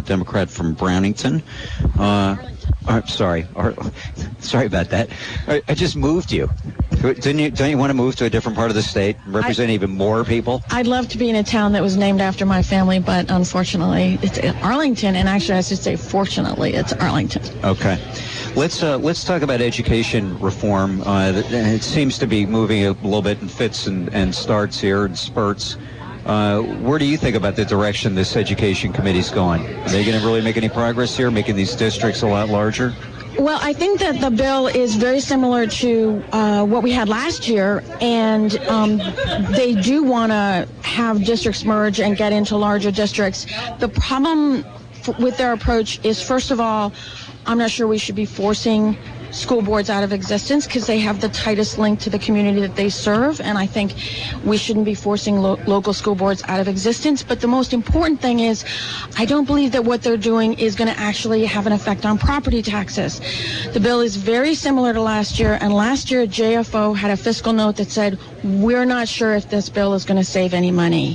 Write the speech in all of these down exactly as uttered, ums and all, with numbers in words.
Democrat from Brownington. Uh, uh, sorry, Ar- sorry about that. I, I just moved you. Didn't you? Don't you want to move to a different part of the state, represent I, even more people? I'd love to be in a town that was named after my family, but unfortunately, it's Arlington, and actually, I should say, fortunately, it's Arlington. Okay. Let's uh, let's talk about education reform. Uh, it seems to be moving a little bit in fits and, and starts here and spurts. Uh, where do you think about the direction this education committee's going? Are they going to really make any progress here, making these districts a lot larger? Well, I think that the bill is very similar to uh, what we had last year, and um, they do want to have districts merge and get into larger districts. The problem f- with their approach is, first of all, I'm not sure we should be forcing school boards out of existence because they have the tightest link to the community that they serve, and I think we shouldn't be forcing lo- local school boards out of existence. But the most important thing is I don't believe that what they're doing is going to actually have an effect on property taxes. The bill is very similar to last year, and last year J F O had a fiscal note that said we're not sure if this bill is going to save any money.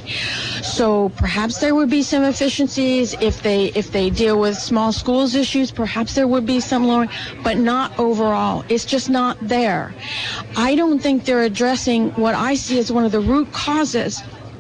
So perhaps there would be some efficiencies if they if they deal with small schools issues. Perhaps there would be some lowering, but not overall. It's just not there. I don't think they're addressing what I see as one of the root causes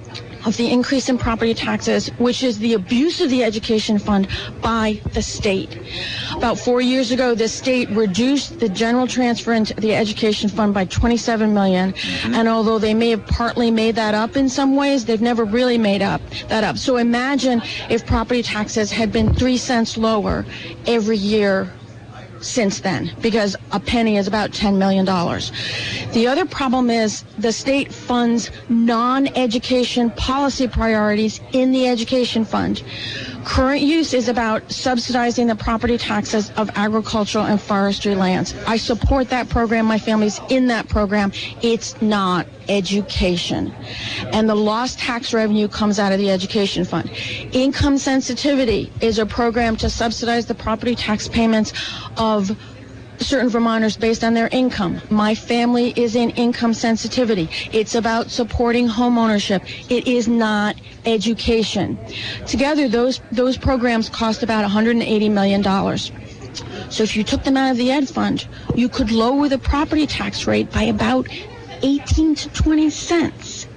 of the increase in property taxes, which is the abuse of the education fund by the state. About four years ago, the state reduced the general transfer into the education fund by twenty-seven million dollars, mm-hmm. and although they may have partly made that up in some ways, they've never really made up that up. So imagine if property taxes had been three cents lower every year since then, because a penny is about ten million dollars. The other problem is the state funds non-education policy priorities in the education fund. Current use is about subsidizing the property taxes of agricultural and forestry lands. I support that program. My family's in that program. It's not education. And the lost tax revenue comes out of the education fund. Income sensitivity is a program to subsidize the property tax payments of certain Vermonters based on their income. My family is in income sensitivity. It's about supporting home ownership. It is not education. Together, those those programs cost about one hundred eighty million dollars. So if you took them out of the ed fund, you could lower the property tax rate by about eighteen to twenty cents.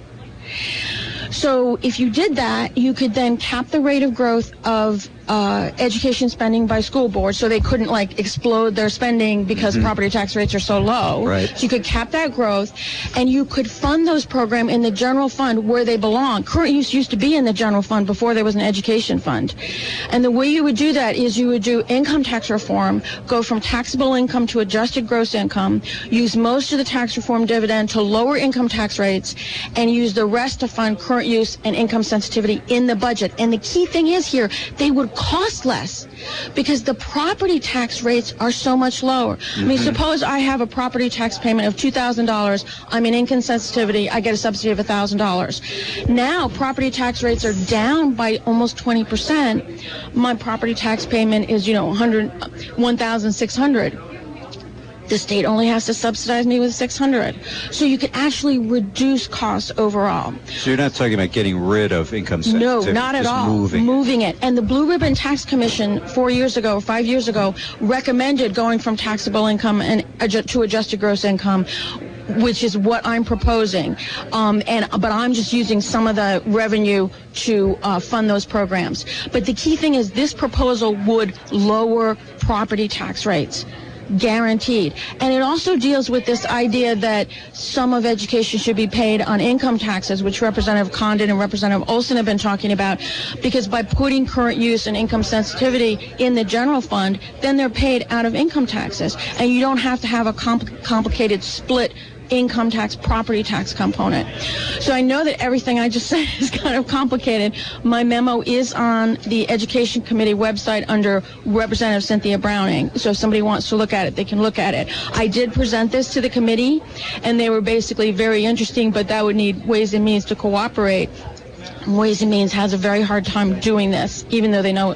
So if you did that, you could then cap the rate of growth of uh, education spending by school boards, so they couldn't like explode their spending because mm-hmm. property tax rates are so low. Right. So you could cap that growth, and you could fund those programs in the general fund where they belong. Current use used to be in the general fund before there was an education fund. And the way you would do that is you would do income tax reform, go from taxable income to adjusted gross income, use most of the tax reform dividend to lower income tax rates, and use the rest to fund current use and income sensitivity in the budget. And the key thing is here, they would cost less because the property tax rates are so much lower. Mm-hmm. I mean, suppose I have a property tax payment of two thousand dollars. I'm in income sensitivity. I get a subsidy of one thousand dollars. Now, property tax rates are down by almost twenty percent. My property tax payment is, you know, one thousand six hundred dollars. The state only has to subsidize me with six hundred dollars. So you could actually reduce costs overall. So you're not talking about getting rid of income sensitivity? No, not at just all. Moving. moving it. And the Blue Ribbon Tax Commission four years ago, five years ago, recommended going from taxable income and adju- to adjusted gross income, which is what I'm proposing. Um, and but I'm just using some of the revenue to uh, fund those programs. But the key thing is this proposal would lower property tax rates. Guaranteed. And it also deals with this idea that some of education should be paid on income taxes, which Representative Condon and Representative Olson have been talking about, because by putting current use and income sensitivity in the general fund, then they're paid out of income taxes. And you don't have to have a compl- complicated split income tax, property tax component. So I know that everything I just said is kind of complicated. My memo is on the Education Committee website under Representative Cynthia Browning. So if somebody wants to look at it, they can look at it. I did present this to the committee, and they were basically very interesting, but that would need Ways and Means to cooperate. Ways and Means has a very hard time doing this, even though they know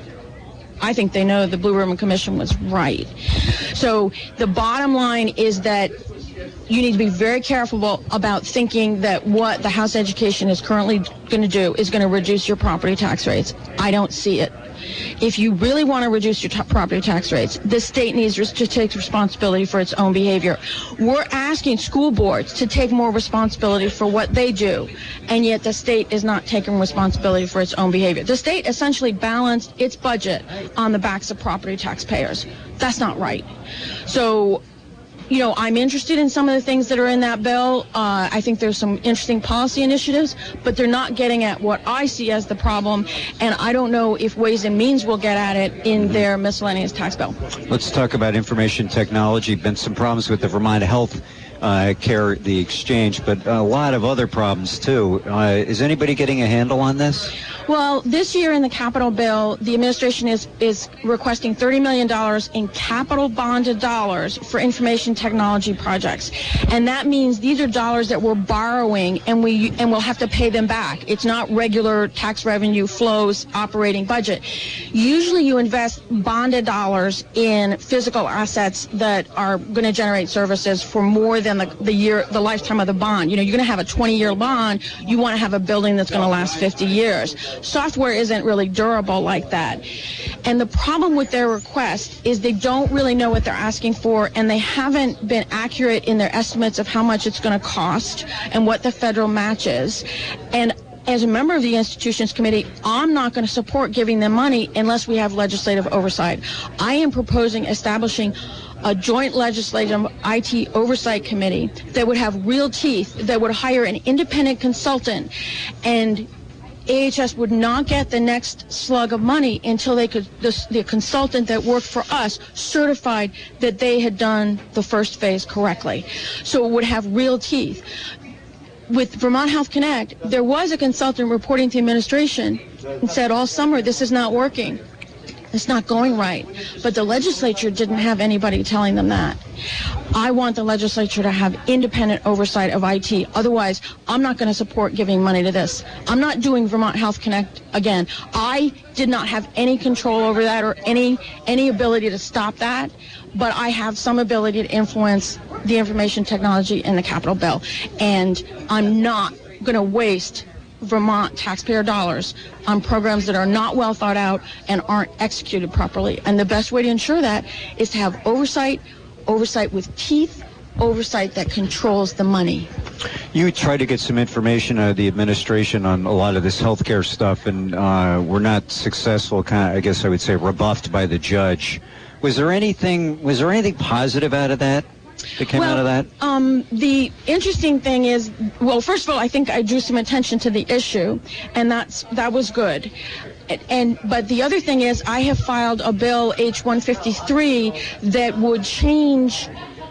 I think they know the Blue Ribbon Commission was right. So the bottom line is that you need to be very careful about thinking that what the House Education is currently going to do is going to reduce your property tax rates. I don't see it. If you really want to reduce your t- property tax rates, the state needs to take responsibility for its own behavior. We're asking school boards to take more responsibility for what they do, and yet the state is not taking responsibility for its own behavior. The state essentially balanced its budget on the backs of property taxpayers. That's not right. So, you know, I'm interested in some of the things that are in that bill. Uh, I think there's some interesting policy initiatives, but they're not getting at what I see as the problem, and I don't know if Ways and Means will get at it in their miscellaneous tax bill. Let's talk about information technology. Been some problems with the Vermont Health uh, Care, the exchange, but a lot of other problems too. Uh, is anybody getting a handle on this? Well, this year in the capital bill, the administration is, is requesting thirty million dollars in capital bonded dollars for information technology projects. And that means these are dollars that we're borrowing and we and we'll have to pay them back. It's not regular tax revenue flows operating budget. Usually you invest bonded dollars in physical assets that are going to generate services for more than the, the year, the lifetime of the bond. You know, you're going to have a twenty-year bond. You want to have a building that's going to last fifty years. Software isn't really durable like that. And the problem with their request is they don't really know what they're asking for, and they haven't been accurate in their estimates of how much it's going to cost and what the federal match is. And as a member of the Institutions Committee, I'm not going to support giving them money unless we have legislative oversight. I am proposing establishing a joint legislative I T oversight committee that would have real teeth, that would hire an independent consultant, and A H S would not get the next slug of money until they could, the, the consultant that worked for us certified that they had done the first phase correctly. So it would have real teeth. With Vermont Health Connect, there was a consultant reporting to the administration and said all summer, this is not working. It's not going right. But the legislature didn't have anybody telling them that. I want the legislature to have independent oversight of I T. Otherwise, I'm not going to support giving money to this. I'm not doing Vermont Health Connect again. I did not have any control over that or any any ability to stop that, but I have some ability to influence the information technology in the Capitol bill. And I'm not going to waste Vermont taxpayer dollars on programs that are not well thought out and aren't executed properly. And the best way to ensure that is to have oversight, oversight with teeth, oversight that controls the money. You tried to get some information out of the administration on a lot of this healthcare stuff, and uh, were not successful, kind of, I guess I would say, rebuffed by the judge. Was there anything, was there anything positive out of that? That came well, out of that? Um, the interesting thing is, well, first of all, I think I drew some attention to the issue, and that's that was good. And, and but the other thing is, I have filed a bill, H one fifty-three, that would change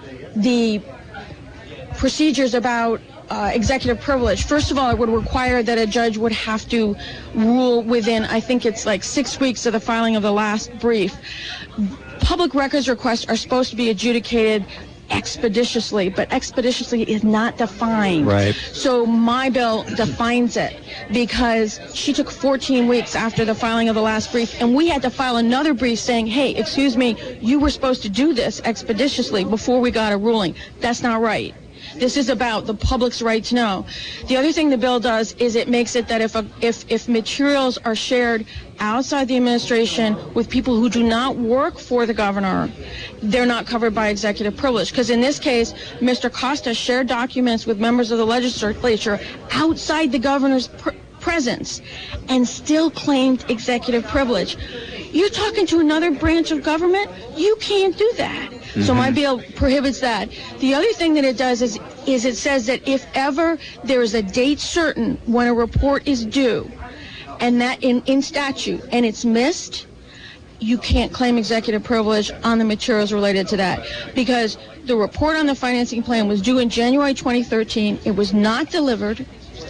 the procedures about uh, executive privilege. First of all, it would require that a judge would have to rule within, I think it's like six weeks of the filing of the last brief. Public records requests are supposed to be adjudicated expeditiously, but expeditiously is not defined. Right. So my bill defines it, because she took fourteen weeks after the filing of the last brief, and we had to file another brief saying, hey, excuse me, you were supposed to do this expeditiously before we got a ruling. That's not right. This is about the public's right to know. The other thing the bill does is it makes it that if a, if if materials are shared outside the administration with people who do not work for the governor, they're not covered by executive privilege. Because in this case, Mister Costa shared documents with members of the legislature outside the governor's pr- presence and still claimed executive privilege. You're talking to another branch of government? You can't do that. Mm-hmm. So my bill prohibits that. The other thing that it does is, is it says that if ever there is a date certain when a report is due, and that in, in statute, and it's missed, you can't claim executive privilege on the materials related to that. Because the report on the financing plan was due in January twenty thirteen. It was not delivered.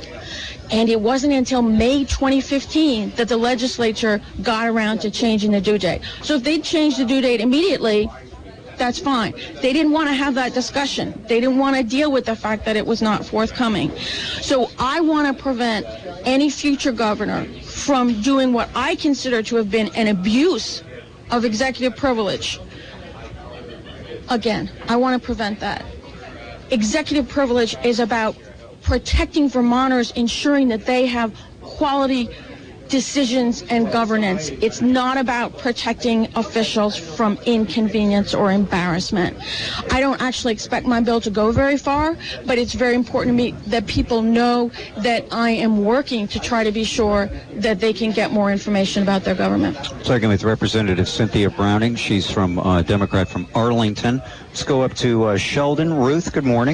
And it wasn't until May twenty fifteen that the legislature got around to changing the due date. So if they'd changed the due date immediately, that's fine. They didn't want to have that discussion. They didn't want to deal with the fact that it was not forthcoming. So I want to prevent any future governor from doing what I consider to have been an abuse of executive privilege. Again, I want to prevent that. Executive privilege is about protecting Vermonters, ensuring that they have quality decisions and governance. It's not about protecting officials from inconvenience or embarrassment. I don't actually expect my bill to go very far, but it's very important to me that people know that I am working to try to be sure that they can get more information about their government. Talking with Representative Cynthia Browning. She's from uh, Democrat from Arlington. Let's go up to uh, Sheldon. Ruth, good morning.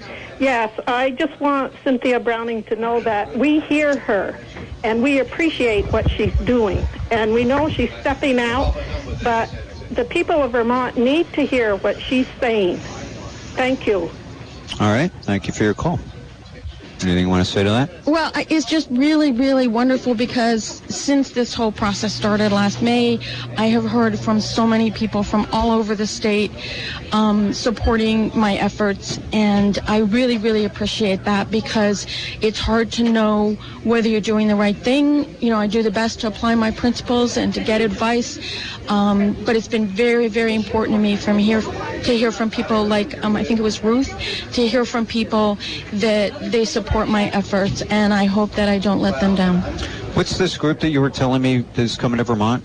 Yes, I just want Cynthia Browning to know that we hear her and we appreciate what she's doing. And we know she's stepping out, but the people of Vermont need to hear what she's saying. Thank you. All right. Thank you for your call. Anything you want to say to that? Well, it's just really, really wonderful because since this whole process started last May, I have heard from so many people from all over the state um, supporting my efforts, and I really, really appreciate that because it's hard to know whether you're doing the right thing. You know, I do the best to apply my principles and to get advice, um, but it's been very, very important to me from here to hear from people like, um, I think it was Ruth, to hear from people that they support support my efforts, and I hope that I don't let them down. What's this group that you were telling me is coming to Vermont?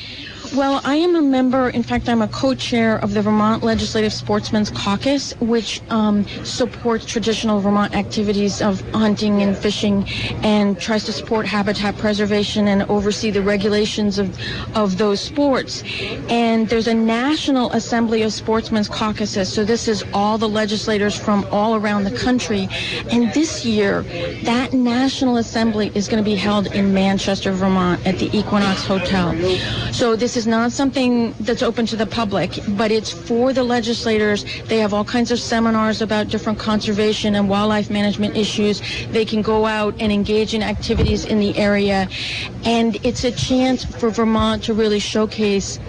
Well, I am a member, in fact, I'm a co-chair of the Vermont Legislative Sportsmen's Caucus, which um, supports traditional Vermont activities of hunting and fishing and tries to support habitat preservation and oversee the regulations of, of those sports. And there's a National Assembly of Sportsmen's Caucuses, so this is all the legislators from all around the country. And this year, that National Assembly is going to be held in Manchester, Vermont at the Equinox Hotel. So this is not something that's open to the public, but it's for the legislators. They have all kinds of seminars about different conservation and wildlife management issues. They can go out and engage in activities in the area, and it's a chance for Vermont to really showcase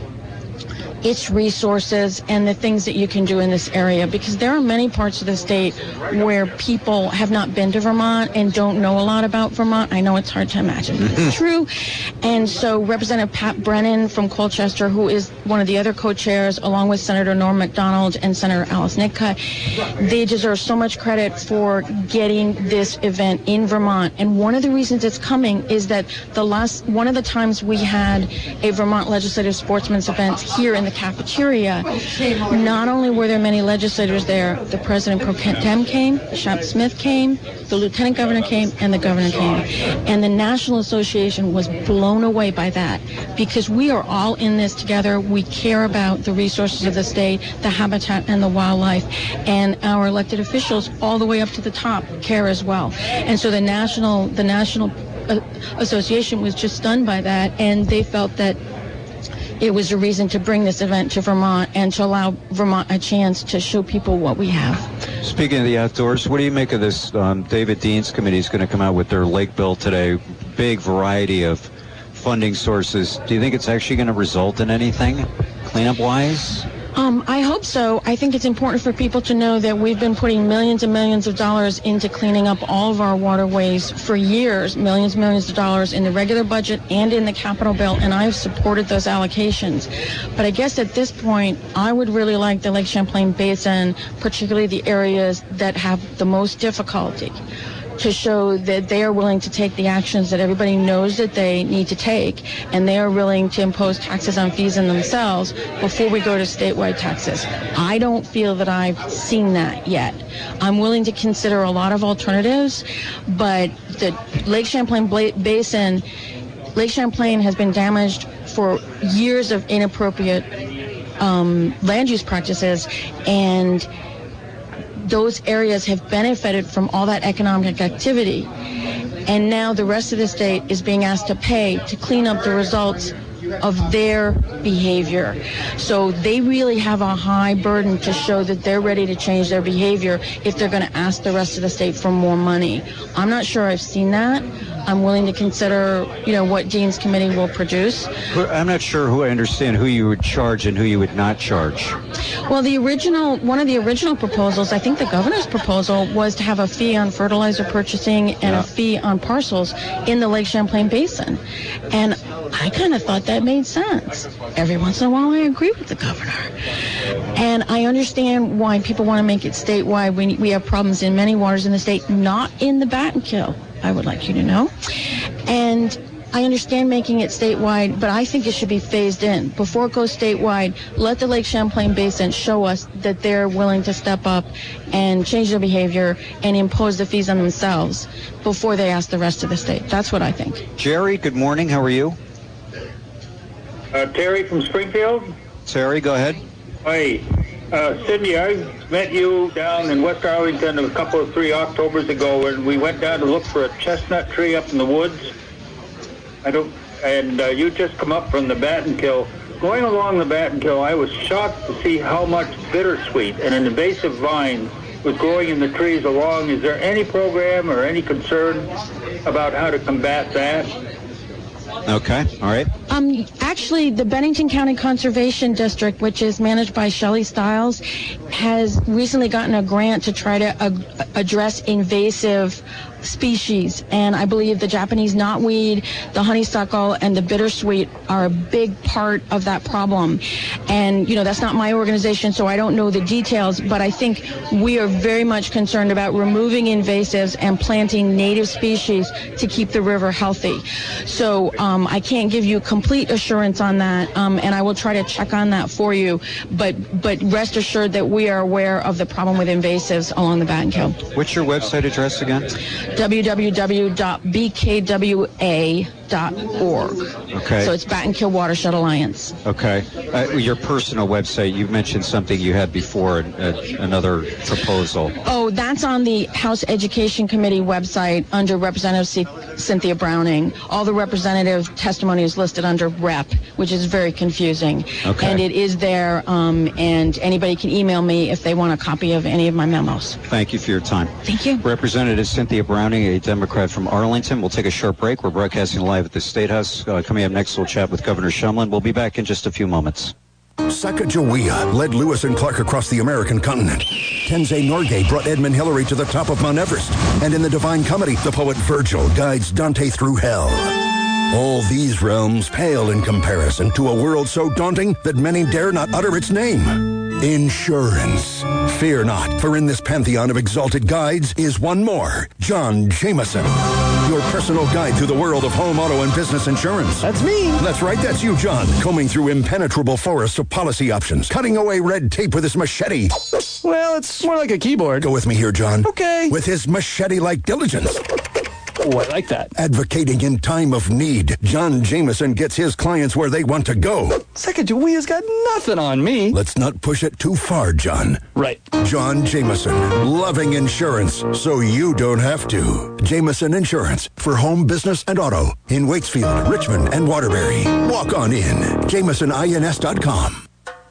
its resources and the things that you can do in this area, because there are many parts of the state where people have not been to Vermont and don't know a lot about Vermont. I know it's hard to imagine, but it's true. And so Representative Pat Brennan from Colchester, who is one of the other co-chairs, along with Senator Norm Macdonald and Senator Alice Nitka, they deserve so much credit for getting this event in Vermont. And one of the reasons it's coming is that the last one of the times we had a Vermont Legislative Sportsman's event here in the cafeteria, not only were there many legislators there, the President Pro Tem came, Shep Smith came, the Lieutenant Governor came, and the Governor came. And the National Association was blown away by that because we are all in this together. We care about the resources of the state, the habitat and the wildlife, and our elected officials all the way up to the top care as well. And so the National, the National Association was just stunned by that, and they felt that it was a reason to bring this event to Vermont and to allow Vermont a chance to show people what we have. Speaking of the outdoors, what do you make of this? Um, David Dean's committee is going to come out with their lake bill today. Big variety of funding sources. Do you think it's actually going to result in anything cleanup-wise? Um, I hope so. I think it's important for people to know that we've been putting millions and millions of dollars into cleaning up all of our waterways for years, millions and millions of dollars in the regular budget and in the capital bill, and I've supported those allocations. But I guess at this point, I would really like the Lake Champlain Basin, particularly the areas that have the most difficulty, to show that they are willing to take the actions that everybody knows that they need to take, and they are willing to impose taxes on fees in themselves before we go to statewide taxes. I don't feel that I've seen that yet. I'm willing to consider a lot of alternatives, but the Lake Champlain Basin, Lake Champlain has been damaged for years of inappropriate um, land use practices, and those areas have benefited from all that economic activity. And now the rest of the state is being asked to pay to clean up the results of their behavior. So they really have a high burden to show that they're ready to change their behavior if they're going to ask the rest of the state for more money. I'm not sure I've seen that. I'm willing to consider, you know, what Dean's committee will produce. I'm not sure who I understand who you would charge and who you would not charge. Well, the original, one of the original proposals, I think the governor's proposal, was to have a fee on fertilizer purchasing and yeah. a fee on parcels in the Lake Champlain Basin. And I kind of thought that made sense. Every once in a while, I agree with the governor. And I understand why people want to make it statewide. We, we have problems in many waters in the state, not in the Battenkill, I would like you to know. And I understand making it statewide, but I think it should be phased in. Before it goes statewide, let the Lake Champlain Basin show us that they're willing to step up and change their behavior and impose the fees on themselves before they ask the rest of the state. That's what I think. Jerry, good morning. How are you? Uh, Terry from Springfield. Terry, go ahead. Hi. Uh, Cindy, I met you down in West Arlington a couple of three Octobers ago, and we went down to look for a chestnut tree up in the woods. I don't, and uh, you just come up from the Battenkill. Going along the Battenkill, I was shocked to see how much bittersweet and an invasive vine was growing in the trees along. Is there any program or any concern about how to combat that? Okay, all right. Um, actually, the Bennington County Conservation District, which is managed by Shelley Stiles, has recently gotten a grant to try to uh, address invasive species, and I believe the Japanese knotweed, the honeysuckle, and the bittersweet are a big part of that problem. And, you know, that's not my organization, so I don't know the details, but I think we are very much concerned about removing invasives and planting native species to keep the river healthy. So um, I can't give you complete assurance on that, um, and I will try to check on that for you, but, but rest assured that we are aware of the problem with invasives along the Battenkill. What's your website address again? w w w dot b k w a dot org. Okay. So it's Battenkill Watershed Alliance. Okay. Uh, your personal website, you mentioned something you had before, uh, another proposal. Oh, that's on the House Education Committee website under Representative C- Cynthia Browning. All the representative testimony is listed under Rep, which is very confusing. Okay. And it is there, um, and anybody can email me if they want a copy of any of my memos. Thank you for your time. Thank you. Representative Cynthia Browning, a Democrat from Arlington. We'll take a short break. We're broadcasting live at the State House. Uh, coming up next, we'll chat with Governor Shumlin. We'll be back in just a few moments. Sacagawea led Lewis and Clark across the American continent. Tenzing Norgay brought Edmund Hillary to the top of Mount Everest. And in the Divine Comedy, the poet Virgil guides Dante through hell. All these realms pale in comparison to a world so daunting that many dare not utter its name. Insurance. Fear not, for in this pantheon of exalted guides is one more, John Jameson. Your personal guide through the world of home, auto, and business insurance. That's me. That's right, that's you, John. Combing through impenetrable forests of policy options, cutting away red tape with his machete. Well, it's more like a keyboard. Go with me here, John. Okay. With his machete-like diligence. Oh, I like that. Advocating in time of need, John Jameson gets his clients where they want to go. Sacagawea's got nothing on me. Let's not push it too far, John. Right. John Jameson, loving insurance, so you don't have to. Jameson Insurance, for home, business, and auto. In Waitsfield, Richmond, and Waterbury. Walk on in. Jameson Ins dot com.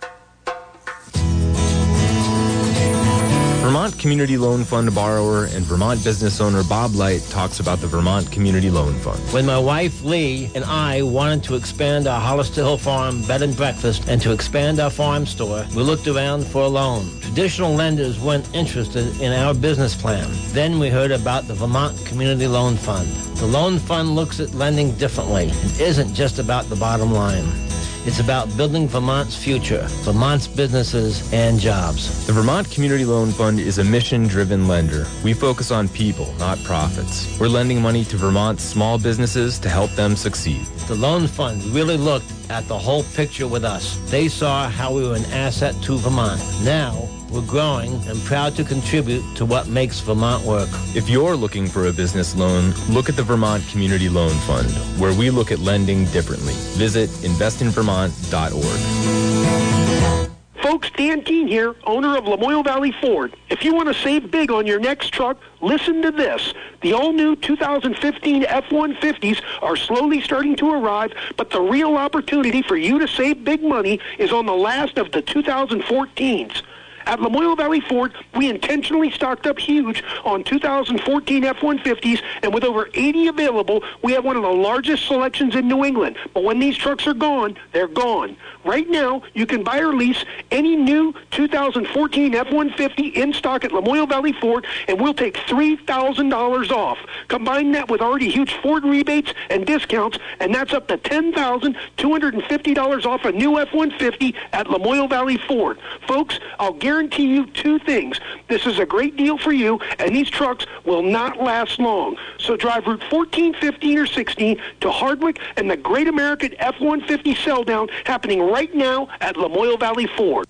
Vermont Community Loan Fund borrower and Vermont business owner Bob Light talks about the Vermont Community Loan Fund. When my wife Lee and I wanted to expand our Hollister Hill Farm bed and breakfast and to expand our farm store, we looked around for a loan. Traditional lenders weren't interested in our business plan. Then we heard about the Vermont Community Loan Fund. The loan fund looks at lending differently. It isn't just about the bottom line. It's about building Vermont's future, Vermont's businesses and jobs. The Vermont Community Loan Fund is a mission-driven lender. We focus on people, not profits. We're lending money to Vermont's small businesses to help them succeed. The loan fund really looked at the whole picture with us. They saw how we were an asset to Vermont. Now, we're growing and proud to contribute to what makes Vermont work. If you're looking for a business loan, look at the Vermont Community Loan Fund, where we look at lending differently. Visit invest in vermont dot org. Folks, Dan Keene here, owner of Lamoille Valley Ford. If you want to save big on your next truck, listen to this. The all-new two thousand fifteen F one fifties are slowly starting to arrive, but the real opportunity for you to save big money is on the last of the two thousand fourteens. At Lamoille Valley Ford, we intentionally stocked up huge on two thousand fourteen F one fifties, and with over eighty available, we have one of the largest selections in New England. But when these trucks are gone, they're gone. Right now, you can buy or lease any new two thousand fourteen F one fifty in stock at Lamoille Valley Ford, and we'll take three thousand dollars off. Combine that with already huge Ford rebates and discounts, and that's up to ten thousand two hundred fifty dollars off a new F one fifty at Lamoille Valley Ford. Folks, I'll guarantee guarantee you two things. This is a great deal for you, and these trucks will not last long. So drive Route fourteen, fifteen, or sixteen to Hardwick and the Great American F one fifty sell-down happening right now at Lamoille Valley Ford.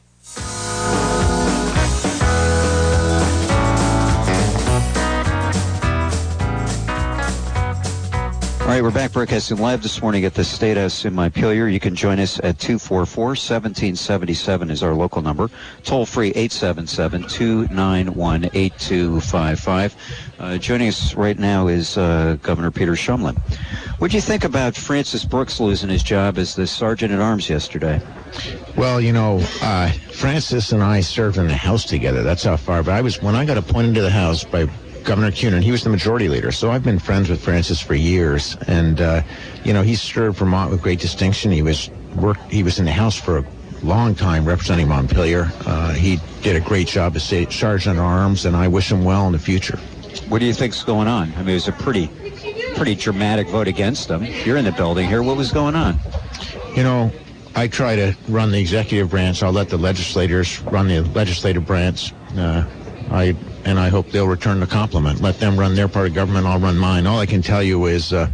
All right, we're back broadcasting live this morning at the State House in Montpelier. You can join us at two four four, one seven seven seven is our local number. Toll free eight seven seven, two nine one, eight two five five. Uh, joining us right now is uh, Governor Peter Shumlin. What do you think about Francis Brooks losing his job as the Sergeant at Arms yesterday? Well, you know, uh, Francis and I served in the House together. That's how far. But I was when I got appointed to the House by Governor Cunin, he was the majority leader. So I've been friends with Francis for years, and uh, you know, he served Vermont with great distinction. He was worked. He was in the House for a long time representing Montpelier. Uh, he did a great job as Sergeant at Arms, and I wish him well in the future. What do you think's going on? I mean, it was a pretty, pretty dramatic vote against him. You're in the building here. What was going on? You know, I try to run the executive branch. I'll let the legislators run the legislative branch. Uh, I and I hope they'll return the compliment. Let them run their part of government. I'll run mine. All I can tell you is uh,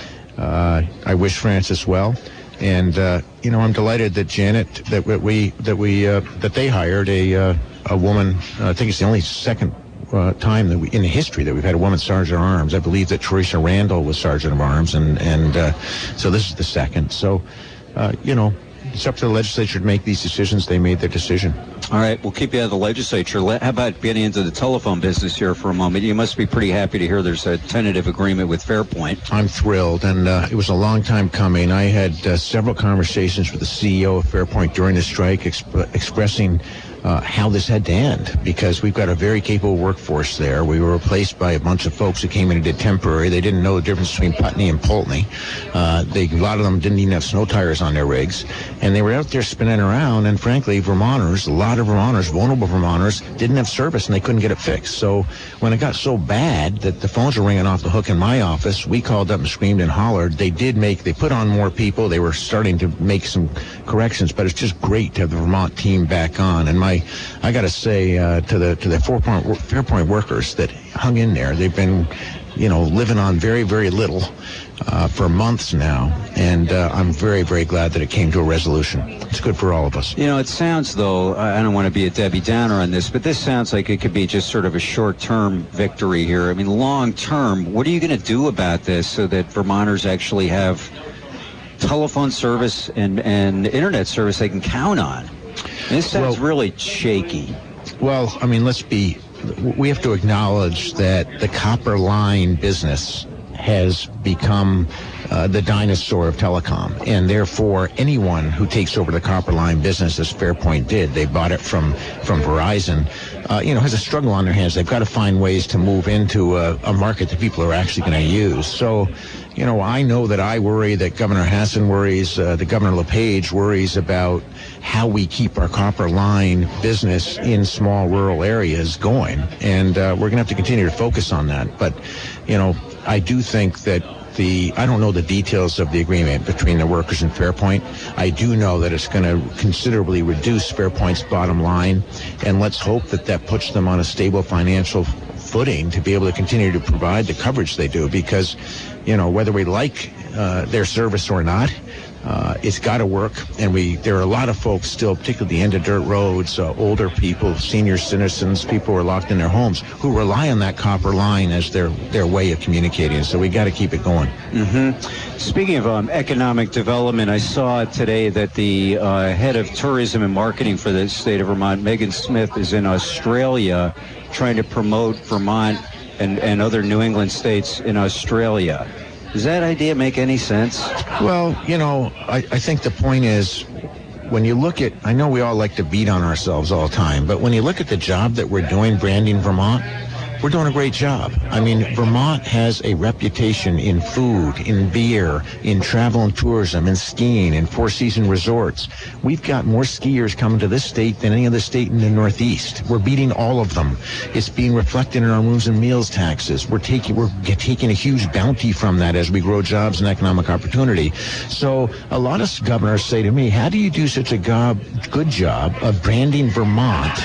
uh, I wish Francis well, and uh, you know, I'm delighted that Janet that we that we uh, that they hired a uh, a woman. Uh, I think it's the only second uh, time that we, in history that we've had a woman Sergeant at Arms. I believe that Teresa Randall was Sergeant of Arms, and and uh, so this is the second. So uh, you know. It's up to the legislature to make these decisions. They made their decision. All right, we'll keep you out of the legislature. How about getting into the telephone business here for a moment? You must be pretty happy to hear there's a tentative agreement with Fairpoint. I'm thrilled, and uh, it was a long time coming. I had uh, several conversations with the C E O of Fairpoint during the strike exp- expressing uh, how this had to end, because we've got a very capable workforce there. We were replaced by a bunch of folks who came in and did temporary. They didn't know the difference between Putney and Pulteney. Uh, they, a lot of them didn't even have snow tires on their rigs, and they were out there spinning around, and frankly, Vermonters, a lot of Vermonters, vulnerable Vermonters, didn't have service, and they couldn't get it fixed. So when it got so bad that the phones were ringing off the hook in my office, we called up and screamed and hollered. They did make, they put on more people. They were starting to make some corrections, but it's just great to have the Vermont team back on. And my, I got to say uh, to the to the Fairpoint, Fairpoint workers that hung in there, they've been, you know, living on very, very little uh, for months now, and uh, I'm very, very glad that it came to a resolution. It's good for all of us. You know, it sounds, though, I don't want to be a Debbie Downer on this, but this sounds like it could be just sort of a short-term victory here. I mean, long-term, what are you going to do about this so that Vermonters actually have telephone service and, and internet service they can count on? And this sounds well, really shaky. Well, I mean, let's be, we have to acknowledge that the copper line business has become uh, the dinosaur of telecom, and therefore anyone who takes over the copper line business, as Fairpoint did, they bought it from from Verizon, uh, you know, has a struggle on their hands. They've got to find ways to move into a, a market that people are actually going to use. So, you know, I know that I worry, that Governor Hassan worries, uh, that Governor LePage worries about how we keep our copper line business in small rural areas going, and uh, we're going to have to continue to focus on that. But, you know, I do think that the, I don't know the details of the agreement between the workers and Fairpoint. I do know that it's going to considerably reduce Fairpoint's bottom line, and let's hope that that puts them on a stable financial footing to be able to continue to provide the coverage they do, because, you know, whether we like uh, their service or not, Uh, it's got to work, and we there are a lot of folks still, particularly the end of dirt roads, uh, older people, senior citizens, people who are locked in their homes, who rely on that copper line as their, their way of communicating. So we got to keep it going. Mm-hmm. Speaking of um, economic development, I saw today that the uh, head of tourism and marketing for the state of Vermont, Megan Smith, is in Australia trying to promote Vermont and, and other New England states in Australia. Does that idea make any sense? Well, you know, I, I think the point is, when you look at, I know we all like to beat on ourselves all the time, but when you look at the job that we're doing branding Vermont, we're doing a great job. I mean, Vermont has a reputation in food, in beer, in travel and tourism, in skiing, in four-season resorts. We've got more skiers coming to this state than any other state in the Northeast. We're beating all of them. It's being reflected in our rooms and meals taxes. We're taking we're taking a huge bounty from that as we grow jobs and economic opportunity. So a lot of governors say to me, how do you do such a job, good job of branding Vermont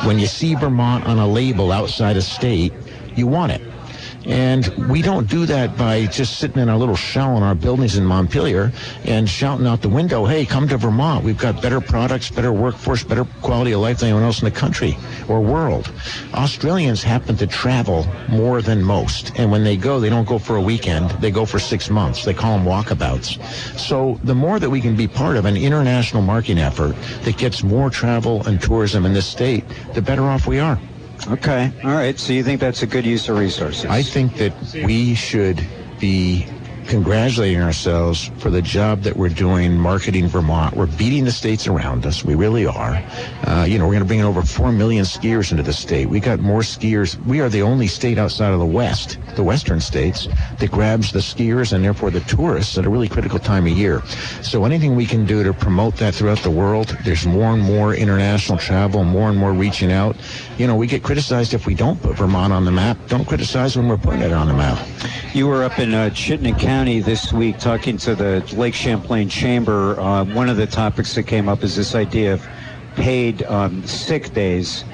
When you see Vermont on a label outside a state, you want it. And we don't do that by just sitting in our little shell in our buildings in Montpelier and shouting out the window, hey, come to Vermont. We've got better products, better workforce, better quality of life than anyone else in the country or world. Australians happen to travel more than most. And when they go, they don't go for a weekend. They go for six months. They call them walkabouts. So the more that we can be part of an international marketing effort that gets more travel and tourism in this state, the better off we are. Okay. All right. So you think that's a good use of resources? I think that we should be congratulating ourselves for the job that we're doing marketing Vermont. We're beating the states around us. We really are. Uh, you know, we're going to bring in over four million skiers into the state. We got more skiers. We are the only state outside of the West, the Western states, that grabs the skiers and therefore the tourists at a really critical time of year. So anything we can do to promote that throughout the world, there's more and more international travel, more and more reaching out. You know, we get criticized if we don't put Vermont on the map. Don't criticize when we're putting it on the map. You were up in uh, Chittenden County this week talking to the Lake Champlain Chamber. Uh, one of the topics that came up is this idea of paid um, sick days.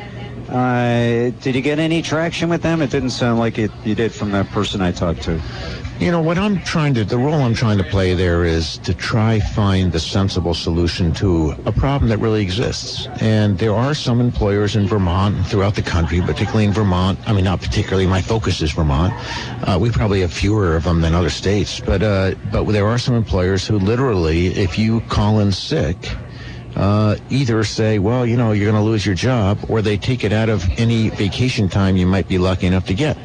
Uh, did you get any traction with them? It didn't sound like it, you did from that person I talked to. You know, what I'm trying to, the role I'm trying to play there is to try find the sensible solution to a problem that really exists. And there are some employers in Vermont and throughout the country, particularly in Vermont. I mean, not particularly, my focus is Vermont. Uh, we probably have fewer of them than other states. But, uh, but there are some employers who literally, if you call in sick, uh, either say, well, you know, you're going to lose your job, or they take it out of any vacation time you might be lucky enough to get.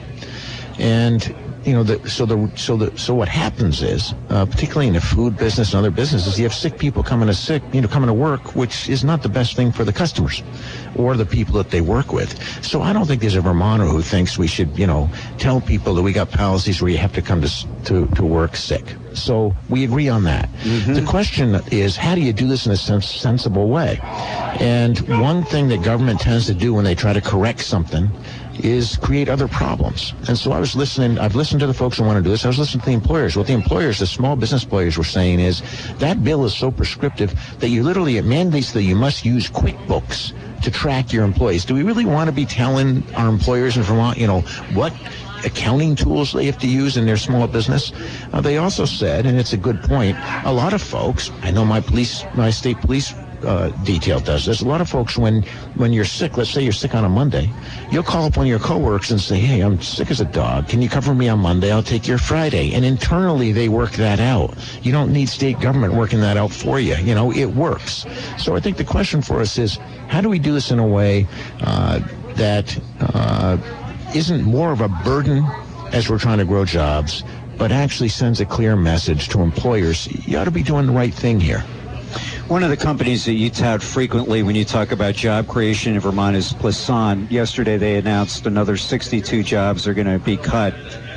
And you know, the, so the so the so what happens is, uh, particularly in the food business and other businesses, you have sick people coming to sick, you know, coming to work, which is not the best thing for the customers or the people that they work with. So I don't think there's a Vermonter who thinks we should, you know, tell people that we got policies where you have to come to to, to work sick. So we agree on that. Mm-hmm. The question is, how do you do this in a sens- sensible way? And one thing that government tends to do when they try to correct something is create other problems. And so I was listening, I've listened to the folks who want to do this. I was listening to the employers. What the employers, the small business employers were saying is that bill is so prescriptive that you literally, it mandates that you must use QuickBooks to track your employees. Do we really want to be telling our employers in Vermont, you know, what accounting tools they have to use in their small business? Uh, they also said, and it's a good point, a lot of folks, I know my police, my state police Uh, detail does this. A lot of folks, when when you're sick, let's say you're sick on a Monday, you'll call up one of your coworkers and say, hey, I'm sick as a dog. Can you cover me on Monday? I'll take your Friday. And internally, they work that out. You don't need state government working that out for you. You know, it works. So I think the question for us is, how do we do this in a way uh, that uh, isn't more of a burden as we're trying to grow jobs, but actually sends a clear message to employers, you ought to be doing the right thing here. One of the companies that you tout frequently when you talk about job creation in Vermont is Plasan. Yesterday they announced another sixty-two jobs are going to be cut.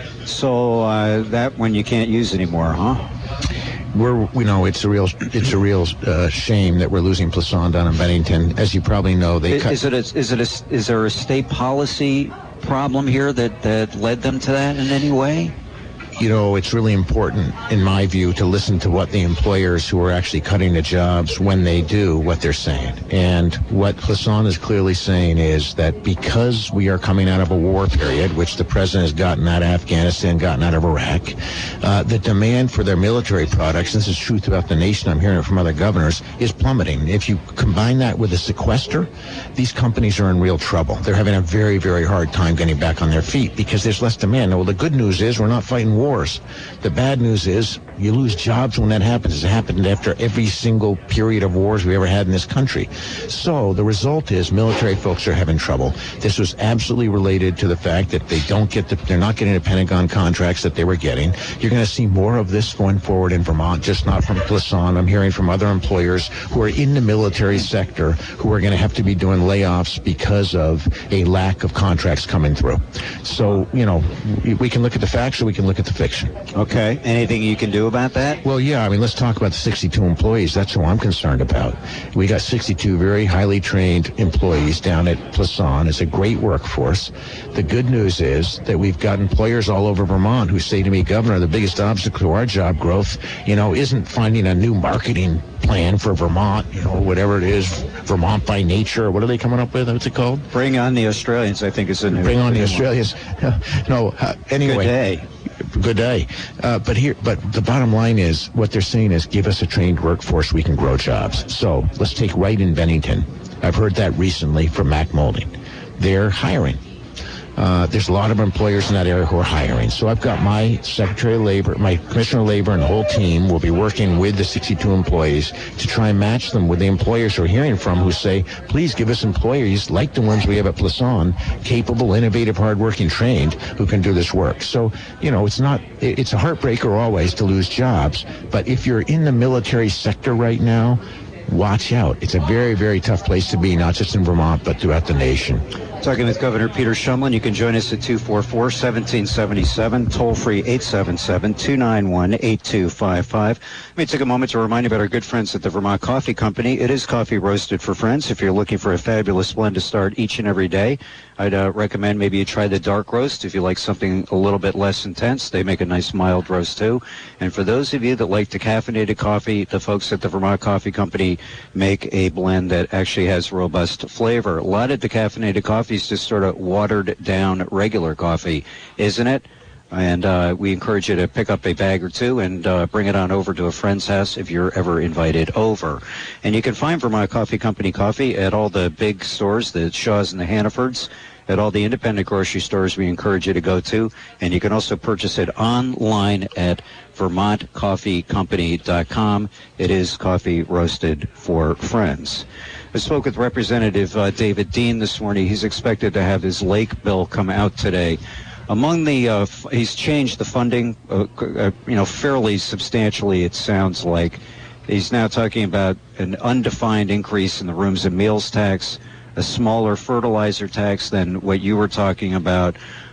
So uh, that one you can't use anymore, huh? We're, we know it's a real, it's a real uh, shame that we're losing Plasan down in Bennington. As you probably know, they is, cut. Is it a, is it a, is there a state policy problem here that, that led them to that in any way? You know, it's really important, in my view, to listen to what the employers who are actually cutting the jobs, when they do, what they're saying. And what Plasan is clearly saying is that because we are coming out of a war period, which the president has gotten out of Afghanistan, gotten out of Iraq, uh, the demand for their military products, this is true throughout the nation, I'm hearing it from other governors, is plummeting. If you combine that with a sequester, these companies are in real trouble. They're having a very, very hard time getting back on their feet because there's less demand. Well, the good news is we're not fighting war. Wars. The bad news is you lose jobs when that happens. It's happened after every single period of wars we ever had in this country. So the result is military folks are having trouble. This was absolutely related to the fact that they don't get the, they're not getting the Pentagon contracts that they were getting. You're going to see more of this going forward in Vermont, just not from Plasan. I'm hearing from other employers who are in the military sector who are going to have to be doing layoffs because of a lack of contracts coming through. So, you know, we can look at the facts or we can look at the fiction. Okay. Anything you can do about that? Well, yeah. I mean, let's talk about the sixty-two employees. That's who I'm concerned about. We got sixty-two very highly trained employees down at Plaisson. It's a great workforce. The good news is that we've got employers all over Vermont who say to me, Governor, the biggest obstacle to our job growth, you know, isn't finding a new marketing plan for Vermont, you know, whatever it is, Vermont by nature. What are they coming up with? What's it called? Bring on the Australians, I think is a new. Bring on the Australians. No, uh, anyway. Good day. Good day. Uh, but here, but the bottom line is, what they're saying is, give us a trained workforce, we can grow jobs. So let's take Wright in Bennington. I've heard that recently from Mac Molding. They're hiring. Uh, there's a lot of employers in that area who are hiring. So I've got my Secretary of Labor, my Commissioner of Labor, and the whole team will be working with the sixty-two employees to try and match them with the employers we're hearing from who say, please give us employees like the ones we have at Plaisson, capable, innovative, hardworking, trained, who can do this work. So, you know, it's not, it's a heartbreaker always to lose jobs, but if you're in the military sector right now, watch out. It's a very, very tough place to be, not just in Vermont, but throughout the nation. Talking with Governor Peter Shumlin. You can join us at two four four, one seven seven seven, toll-free eight seven seven, two nine one, eight two five five. Let me take a moment to remind you about our good friends at the Vermont Coffee Company. It is coffee roasted for friends. If you're looking for a fabulous blend to start each and every day, I'd uh, recommend maybe you try the dark roast if you like something a little bit less intense. They make a nice mild roast too. And for those of you that like decaffeinated coffee, the folks at the Vermont Coffee Company make a blend that actually has robust flavor. A lot of decaffeinated coffee is just sort of watered down regular coffee, isn't it? And uh, we encourage you to pick up a bag or two and uh, bring it on over to a friend's house if you're ever invited over. And you can find Vermont Coffee Company coffee at all the big stores, the Shaws and the Hannafords, at all the independent grocery stores we encourage you to go to. And you can also purchase it online at vermont coffee company dot com. It is coffee roasted for friends. I spoke with Representative uh, David Dean this morning. He's expected to have his lake bill come out today. Among the, uh, f- he's changed the funding, uh, uh, you know, fairly substantially, it sounds like. He's now talking about an undefined increase in the rooms and meals tax, a smaller fertilizer tax than what you were talking about,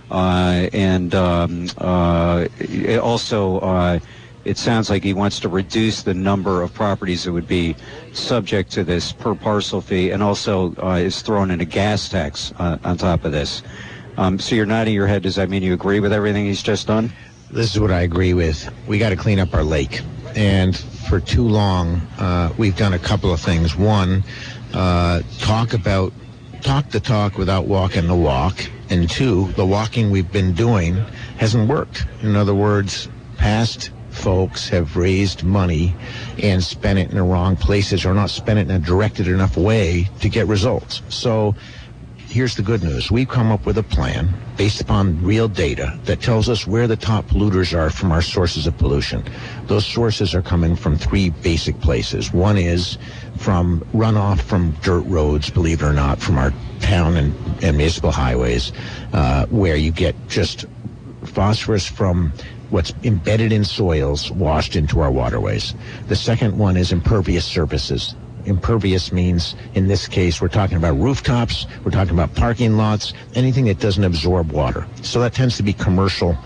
uh, and um, uh, also uh, it sounds like he wants to reduce the number of properties that would be subject to this per parcel fee, and also uh, is throwing in a gas tax uh, on top of this. Um, so you're nodding your head. Does that mean you agree with everything he's just done? This is what I agree with. We got to clean up our lake. And for too long, uh, we've done a couple of things. One, uh, talk about, talk the talk without walking the walk. And two, the walking we've been doing hasn't worked. In other words, past folks have raised money and spent it in the wrong places or not spent it in a directed enough way to get results. So here's the good news. We've come up with a plan based upon real data that tells us where the top polluters are from our sources of pollution. Those sources are coming from three basic places. One is from runoff from dirt roads, believe it or not, from our town and, and municipal highways, uh, where you get just phosphorus from what's embedded in soils washed into our waterways. The second one is impervious surfaces. Impervious means, in this case, we're talking about rooftops, we're talking about parking lots, anything that doesn't absorb water. So that tends to be commercial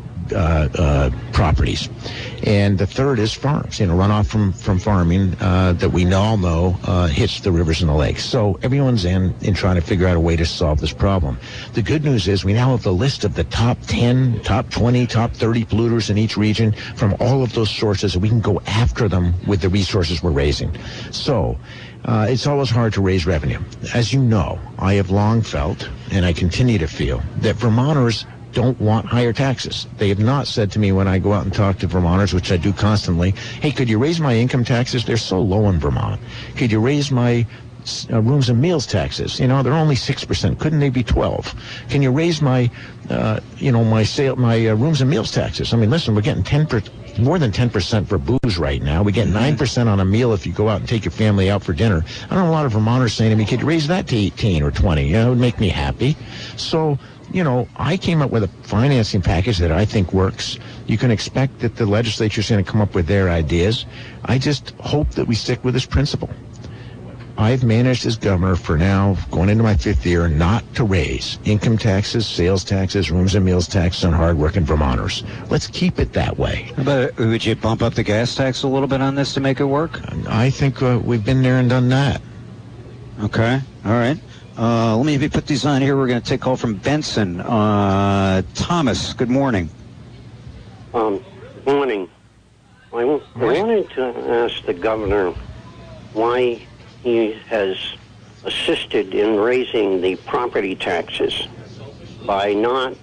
uh, uh, properties. And the third is farms, you know, runoff from, from farming uh, that we all know uh, hits the rivers and the lakes. So everyone's in, in trying to figure out a way to solve this problem. The good news is we now have the list of the top ten, top twenty, top thirty polluters in each region from all of those sources, and we can go after them with the resources we're raising. So uh, it's always hard to raise revenue. As you know, I have long felt, and I continue to feel, that Vermonters don't want higher taxes. They have not said to me when I go out and talk to Vermonters, which I do constantly, hey, could you raise my income taxes? They're so low in Vermont. Could you raise my uh, rooms and meals taxes? You know, they're only six percent. Couldn't they be twelve? Can you raise my, uh, you know, my sale, my uh, rooms and meals taxes? I mean, listen, we're getting ten percent. More than ten percent for booze right now. We get nine percent on a meal if you go out and take your family out for dinner. I know a lot of Vermonters saying to me, could you raise that to eighteen or twenty? You know, it would make me happy. So, you know, I came up with a financing package that I think works. You can expect that the legislature is going to come up with their ideas. I just hope that we stick with this principle. I've managed as governor for now, going into my fifth year, not to raise income taxes, sales taxes, rooms and meals taxes on hardworking Vermonters. Let's keep it that way. But would you bump up the gas tax a little bit on this to make it work? I think uh, we've been there and done that. Okay. All right. Uh, let me put these on here. We're going to take a call from Benson. Uh, Thomas, good morning. Um, morning. I, w- I wanted to ask the governor why he has assisted in raising the property taxes by not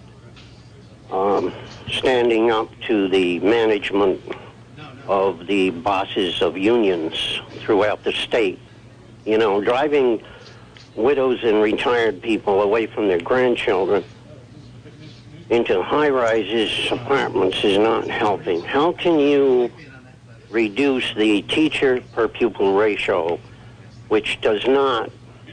um, standing up to the management of the bosses of unions throughout the state. You know, driving widows and retired people away from their grandchildren into high-rises apartments is not helping. How can you reduce the teacher per pupil ratio, which does not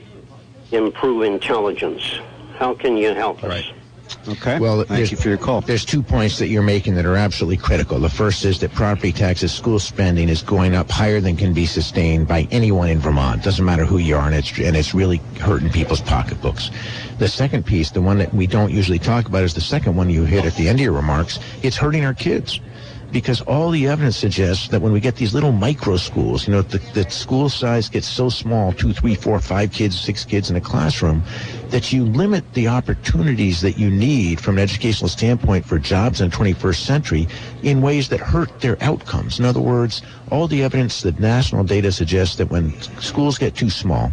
improve intelligence? How can you help us? Right. Okay. Well, thank you for your call. There's two points that you're making that are absolutely critical. The first is that property taxes, school spending is going up higher than can be sustained by anyone in Vermont. Doesn't matter who you are, and it's and it's really hurting people's pocketbooks. The second piece, the one that we don't usually talk about, is the second one you hit at the end of your remarks. It's hurting our kids. Because all the evidence suggests that when we get these little micro schools, you know, the, the school size gets so small, two, three, four, five kids, six kids in a classroom, that you limit the opportunities that you need from an educational standpoint for jobs in the twenty-first century in ways that hurt their outcomes. In other words, all the evidence, the national data suggests that when schools get too small,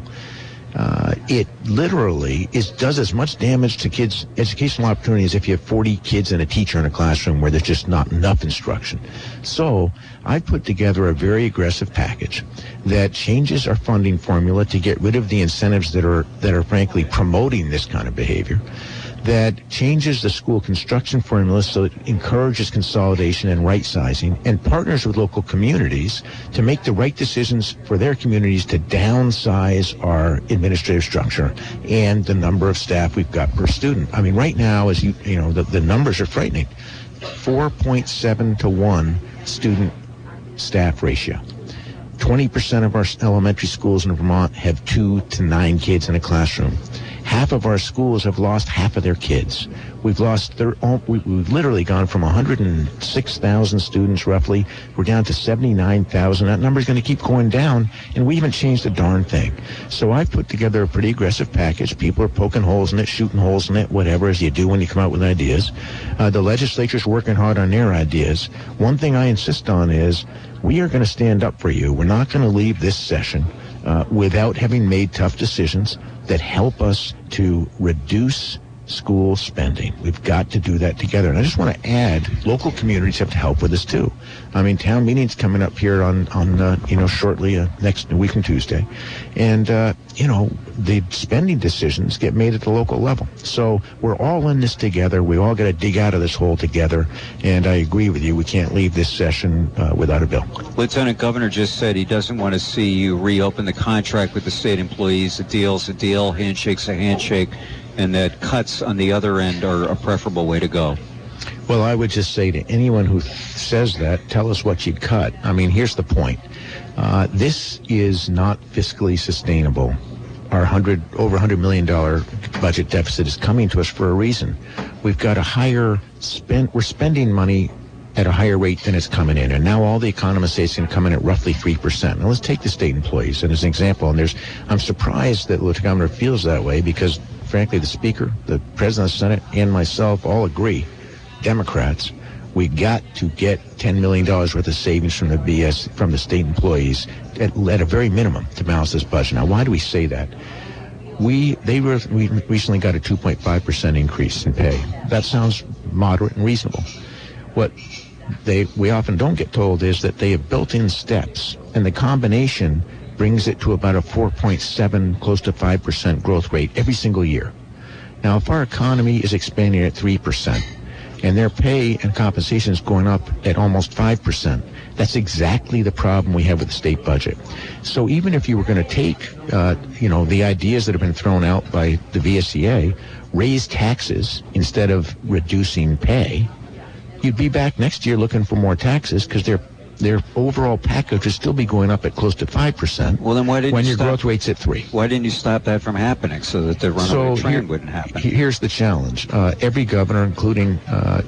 Uh, it literally is does as much damage to kids' educational opportunities if you have forty kids and a teacher in a classroom where there's just not enough instruction. So I put together a very aggressive package that changes our funding formula to get rid of the incentives that are that are frankly promoting this kind of behavior, that changes the school construction formula so it encourages consolidation and right sizing, and partners with local communities to make the right decisions for their communities to downsize our administrative structure and the number of staff we've got per student. I mean, right now, as you you know, the, the numbers are frightening. four point seven to one student staff ratio. twenty percent of our elementary schools in Vermont have two to nine kids in a classroom. Half of our schools have lost half of their kids. We've lost, thir- we've literally gone from one hundred six thousand students roughly. We're down to seventy-nine thousand. That number's going to keep going down, and we haven't changed a darn thing. So I've put together a pretty aggressive package. People are poking holes in it, shooting holes in it, whatever, as you do when you come out with ideas. Uh, the legislature's working hard on their ideas. One thing I insist on is we are going to stand up for you. We're not going to leave this session uh, without having made tough decisions that help us to reduce school spending. We've got to do that together. And I just want to add, local communities have to help with this too. I mean, town meeting's coming up here on, on uh, you know, shortly, uh, next week and Tuesday. And, uh, you know, the spending decisions get made at the local level. So we're all in this together. We all got to dig out of this hole together. And I agree with you. We can't leave this session uh, without a bill. Lieutenant Governor just said he doesn't want to see you reopen the contract with the state employees. A deal's a deal, handshake's a handshake, and that cuts on the other end are a preferable way to go. Well, I would just say to anyone who says that, tell us what you'd cut. I mean, here's the point. Uh, this is not fiscally sustainable. Our hundred, over one hundred million dollars budget deficit is coming to us for a reason. We've got a higher spend, we're spending money at a higher rate than it's coming in. And now all the economists say it's going to come in at roughly three percent. Now let's take the state employees and as an example. And there's, I'm surprised that Lieutenant Governor feels that way because frankly, the Speaker, the President of the Senate, and myself all agree, Democrats, we got to get ten million dollars worth of savings from the B S, from the state employees at, at a very minimum to balance this budget. Now, why do we say that? We, they were, we recently got a two point five percent increase in pay. That sounds moderate and reasonable. What they, we often don't get told is that they have built-in steps, and the combination brings it to about a four point seven, close to five percent growth rate every single year. Now, if our economy is expanding at three percent and their pay and compensation is going up at almost five percent, that's exactly the problem we have with the state budget. So even if you were going to take, uh, you know, the ideas that have been thrown out by the V S E A, raise taxes instead of reducing pay, you'd be back next year looking for more taxes because they're their overall package would still be going up at close to five percent. Well, then why didn't when you your stop, growth rate's at three? Why didn't you stop that from happening so that the runaway so train here, wouldn't happen? Here's the challenge. Uh, every governor, including uh,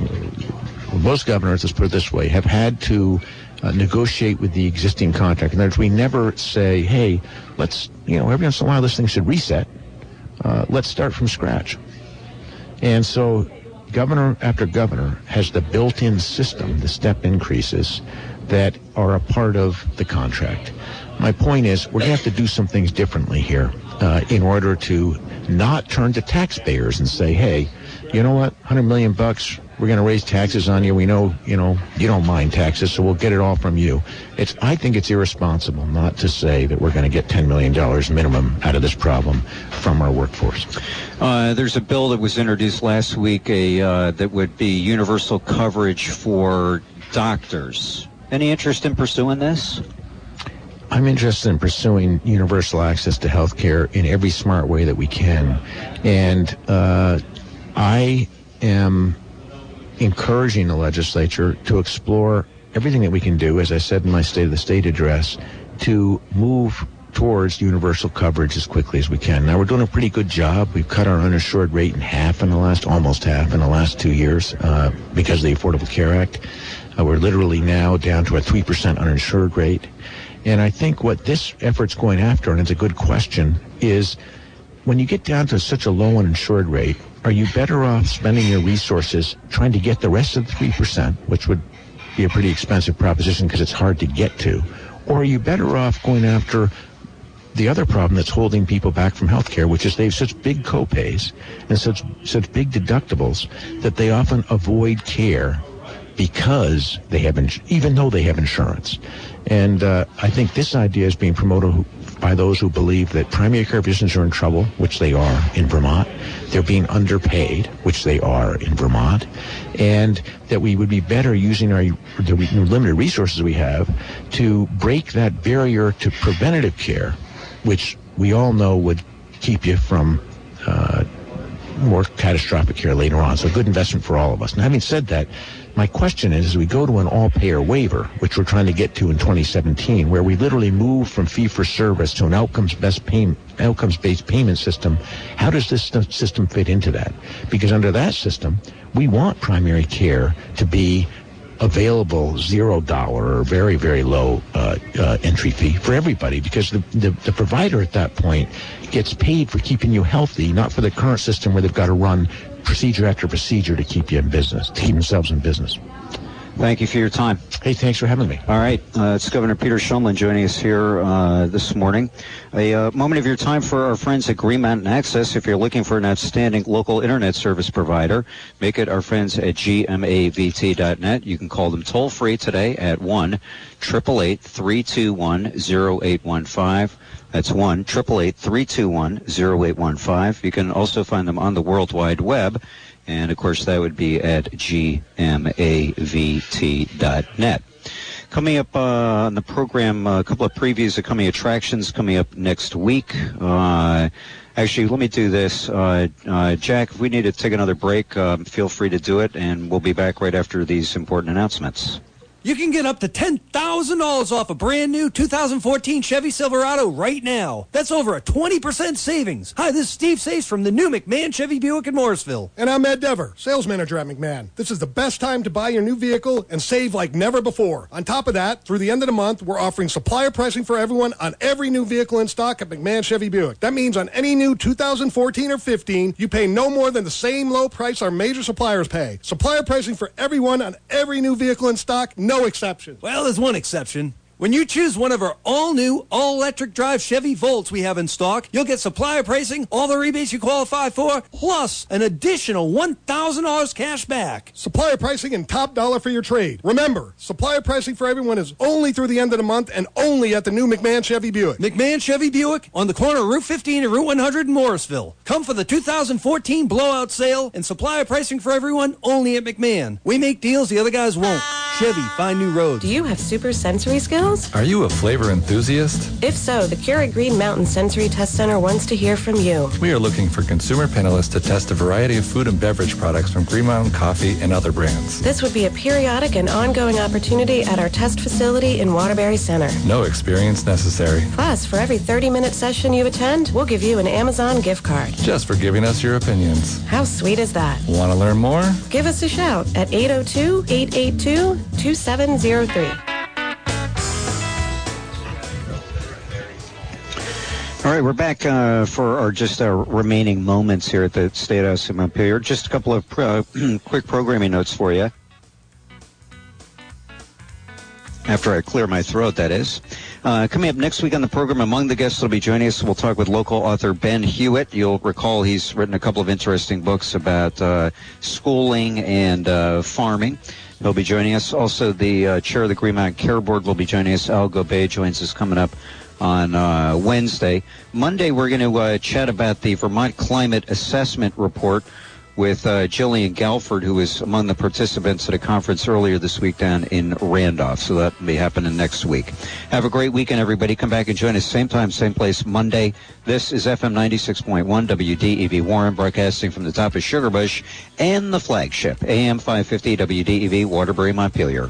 most governors, let's put it this way, have had to uh, negotiate with the existing contract. In other words, we never say, hey, let's, you know, every once in a while this thing should reset. Uh, let's start from scratch. And so governor after governor has the built-in system, the step increases, that are a part of the contract. My point is, we're going to have to do some things differently here uh, in order to not turn to taxpayers and say, hey, you know what, one hundred million bucks, we're going to raise taxes on you. We know, you know, you don't mind taxes, so we'll get it all from you. It's, I think it's irresponsible not to say that we're going to get ten million dollars minimum out of this problem from our workforce. Uh, there's a bill that was introduced last week a, uh, that would be universal coverage for doctors. Any interest in pursuing this? I'm interested in pursuing universal access to health care in every smart way that we can. And uh, I am encouraging the legislature to explore everything that we can do, as I said in my State of the State address, to move towards universal coverage as quickly as we can. Now, we're doing a pretty good job. We've cut our uninsured rate in half in the last, almost half in the last two years uh, because of the Affordable Care Act. Uh, we're literally now down to a three percent uninsured rate. And I think what this effort's going after, and it's a good question, is when you get down to such a low uninsured rate, are you better off spending your resources trying to get the rest of the three percent, which would be a pretty expensive proposition because it's hard to get to, or are you better off going after the other problem that's holding people back from health care, which is they have such big copays and such such big deductibles that they often avoid care because they have, ins- even though they have insurance. And uh, I think this idea is being promoted by those who believe that primary care physicians are in trouble, which they are in Vermont. They're being underpaid, which they are in Vermont. And that we would be better using our the limited resources we have to break that barrier to preventative care, which we all know would keep you from uh, more catastrophic care later on. So a good investment for all of us. And having said that, my question is, as we go to an all-payer waiver, which we're trying to get to in twenty seventeen, where we literally move from fee-for-service to an outcomes-based payment, outcomes-based payment system, how does this system fit into that? Because under that system, we want primary care to be available zero dollar or very, very low uh, uh, entry fee for everybody, because the, the, the provider at that point gets paid for keeping you healthy, not for the current system where they've got to run procedure after procedure to keep you in business, to keep themselves in business. Thank you for your time. Hey, thanks for having me. All right. Uh, it's Governor Peter Shumlin joining us here uh, this morning. A uh, moment of your time for our friends at Green Mountain Access. If you're looking for an outstanding local internet service provider, make it our friends at G M A V T dot net. You can call them toll-free today at one eight eight eight, three two one, zero eight one five. That's one eight eight eight, three two one, zero eight one five. You can also find them on the World Wide Web. And, of course, that would be at G M A V T dot net. Coming up uh, on the program, uh, a couple of previews of coming attractions coming up next week. Uh, actually, let me do this. Uh, uh, Jack, if we need to take another break, um, feel free to do it, and we'll be back right after these important announcements. You can get up to ten thousand dollars off a brand new two thousand fourteen Chevy Silverado right now. That's over a twenty percent savings. Hi, this is Steve Sace from the new McMahon Chevy Buick in Morrisville. And I'm Ed Dever, sales manager at McMahon. This is the best time to buy your new vehicle and save like never before. On top of that, through the end of the month, we're offering supplier pricing for everyone on every new vehicle in stock at McMahon Chevy Buick. That means on any new two thousand fourteen or fifteen, you pay no more than the same low price our major suppliers pay. Supplier pricing for everyone on every new vehicle in stock, no exceptions. Well, there's one exception. When you choose one of our all-new, all-electric drive Chevy Volts we have in stock, you'll get supplier pricing, all the rebates you qualify for, plus an additional one thousand dollars cash back. Supplier pricing and top dollar for your trade. Remember, supplier pricing for everyone is only through the end of the month and only at the new McMahon Chevy Buick. McMahon Chevy Buick on the corner of Route fifteen and Route one hundred in Morrisville. Come for the two thousand fourteen blowout sale and supplier pricing for everyone only at McMahon. We make deals the other guys won't. Chevy, find new roads. Do you have super sensory skills? Are you a flavor enthusiast? If so, the Keurig Green Mountain Sensory Test Center wants to hear from you. We are looking for consumer panelists to test a variety of food and beverage products from Green Mountain Coffee and other brands. This would be a periodic and ongoing opportunity at our test facility in Waterbury Center. No experience necessary. Plus, for every thirty-minute session you attend, we'll give you an Amazon gift card. Just for giving us your opinions. How sweet is that? Want to learn more? Give us a shout at eight oh two, eight eight two, two seven oh three. All right, we're back uh, for our just uh, remaining moments here at the State House in Montpelier. Just a couple of uh, quick programming notes for you. After I clear my throat, that is. Uh, coming up next week on the program, among the guests that will be joining us, we'll talk with local author Ben Hewitt. You'll recall he's written a couple of interesting books about uh, schooling and uh, farming. He'll be joining us. Also, the uh, chair of the Green Mountain Care Board will be joining us. Al Gobet joins us coming up on uh, Wednesday. Monday, we're going to uh, chat about the Vermont Climate Assessment Report with uh, Jillian Galford, who was among the participants at a conference earlier this week down in Randolph. So that will be happening next week. Have a great weekend, everybody. Come back and join us same time, same place, Monday. This is F M ninety-six point one W D E V Warren, broadcasting from the top of Sugarbush and the flagship, A M five fifty W D E V Waterbury, Montpelier.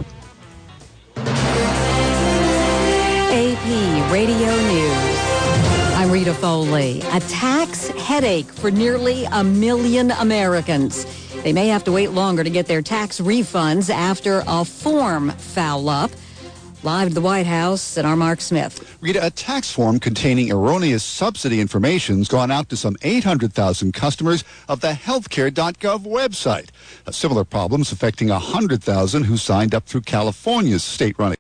A P Radio News. I'm Rita Foley. A tax headache for nearly a million Americans. They may have to wait longer to get their tax refunds after a form foul up. Live to the White House at our Mark Smith. Rita, a tax form containing erroneous subsidy information has gone out to some eight hundred thousand customers of the healthcare dot gov website. A similar problems affecting one hundred thousand who signed up through California's state-run